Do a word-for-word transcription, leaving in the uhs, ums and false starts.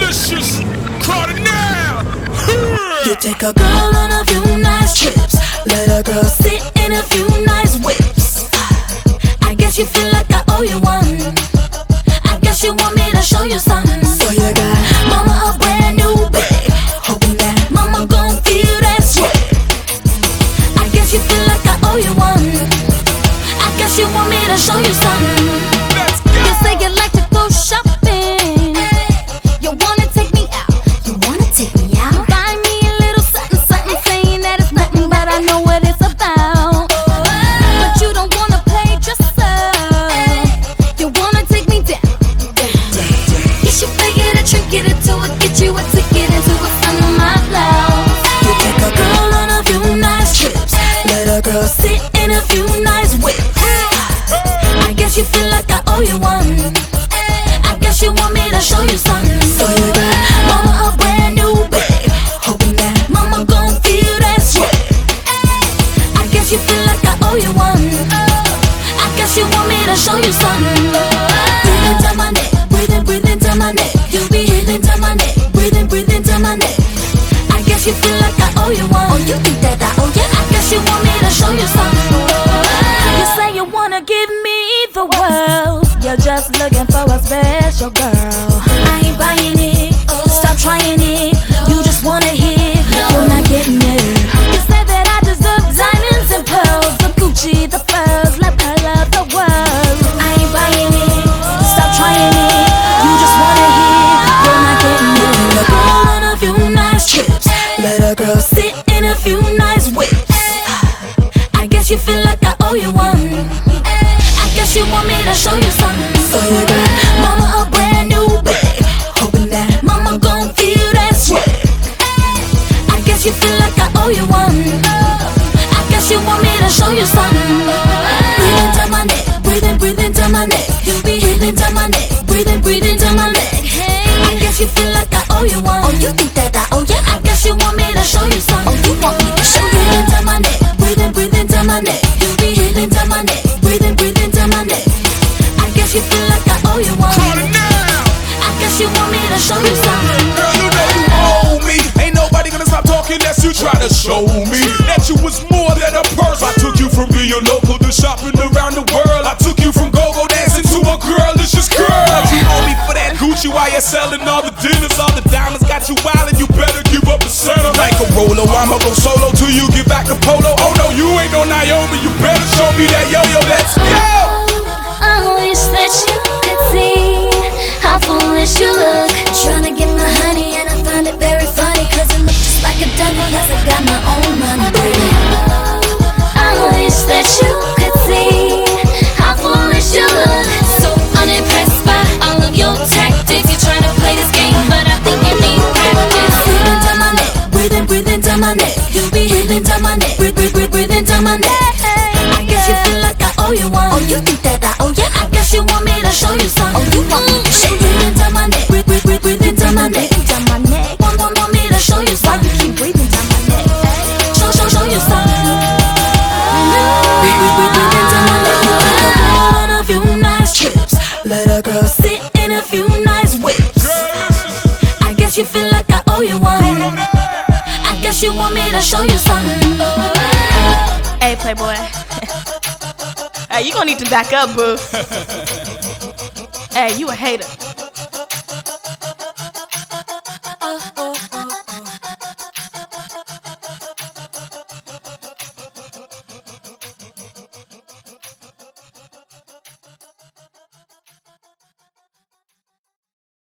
Carlicious, Cardinal. You take a girl on a few nice trips, let a girl sit in a few nice whips. I guess you feel like I owe you one. I guess you want me to show you something. So you got mama a brand new bag, hoping that mama gon' feel that sweat. I guess you feel like I owe you one. I guess you want me to show you something. You say you like to go shopping, you wanna take me out, you wanna take me out. Buy me a little something, something, saying that it's nothing, but I know what it's about. But you don't wanna play dress up, you wanna take me down. You should figure a trinket into it, get you a ticket into a son of my blouse. You take a girl on a few nice trips, let a girl sit in a few nice whips. I guess you feel like I owe you one. I guess you want me to show you something. So you got mama a brand new bag, hoping that mama gon' feel that sweat. I guess you feel like I owe you one. I guess you want me to show you something. Breathe into my neck, breathe in, breathe into my neck. You be hitting to my neck, breathe in, breathe into my neck. I guess you feel like I owe you one. Oh, you think that I owe you? I guess you want me to show you something. You say you wanna give me the world, you're just looking for a special girl. I ain't buying it, stop trying it. You just wanna hit, you're not getting it. You say that I deserve diamonds and pearls, the Gucci, the furs, let her love the world. I ain't buying it, stop trying it. You just wanna hit, you're not getting it. Let a girl on a few nice trips, let a girl sit in a few nice whips. I guess you feel like I owe you one. I guess you want me to show you something. So you got mama a brand new bag, hoping that mama gon' feel that sweat. I guess you feel like I owe you one. I guess you want me to show you something. Breathe into my neck, breathe in, breathe into my neck. You be hitting to my neck, breathe in, breathe into my neck. I guess you feel like I owe you one. Oh, you think that I owe you? I guess you want me to show you something. Oh, you want me to show you? Breathe into my neck, breathe in, breathe into my neck. You be hitting to my neck, breathe in, breathe into my neck. I guess you feel like I owe you one. I guess you want me to show you something. Girl, you know you owe me. Ain't nobody gonna stop talking unless you try to show me that you was more than a purse. I took you from being local to shopping around the world. I took you from go-go dancing to a girlicious girl. You owe me for that Gucci while you're selling all the dinners. All the diamonds got you wild and you better give up the center. Like a Rolo, I'ma go solo till you get back to Polo. Oh no, you ain't no Naomi, you better show me that yo-yo, let's go. I wish that you could see how foolish you look, tryna get my honey, and I find it very funny, cause it looks just like a dummy, cause I got my own money, baby. I wish that you could see how foolish you look, so unimpressed by all of your tactics. You're trying to play this game, but I think you need practice. Breathe into my neck, breathe in, breathe into my neck. You be hitting to my neck, breathe, breathe, breathe, breathe into my neck. I guess you feel like I owe you one. Oh, you think that I owe you? I guess you want me to show you something. Oh, you want me to show you? Breathe into my neck, breathe, breathe, breathe, breathe into my neck. Into my neck. Want, want, want me to show you something. Why you keep breathing down my neck? Show, show, show you something. Breathe, breathe, breathe, breathe into my neck. You take a girl on a few nice trips, let a girl sit in a few nice whips. I guess you feel like I owe you one. I guess you want me to show you something. Hey, Playboy. Hey, you gonna need to back up, boo. Hey, you a hater.